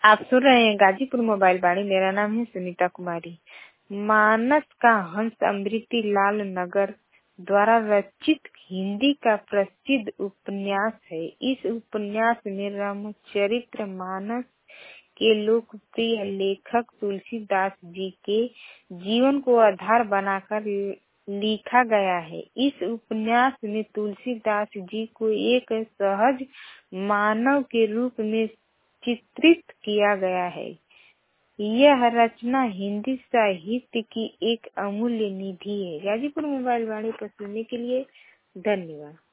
आप सुन रहे हैं गाजीपुर मोबाइल वाणी। मेरा नाम है सुनीता कुमारी। मानस का हंस अमृति लाल नगर द्वारा रचित हिंदी का प्रसिद्ध उपन्यास है। इस उपन्यास में रामचरित्र मानस के लोकप्रिय लेखक तुलसीदास जी के जीवन को आधार बनाकर लिखा गया है। इस उपन्यास में तुलसीदास जी को एक सहज मानव के रूप में चित्रित किया गया है। यह रचना हिंदी साहित्य की एक अमूल्य निधि है। गाजीपुर मोबाइल वाणी पर सुनने के लिए धन्यवाद।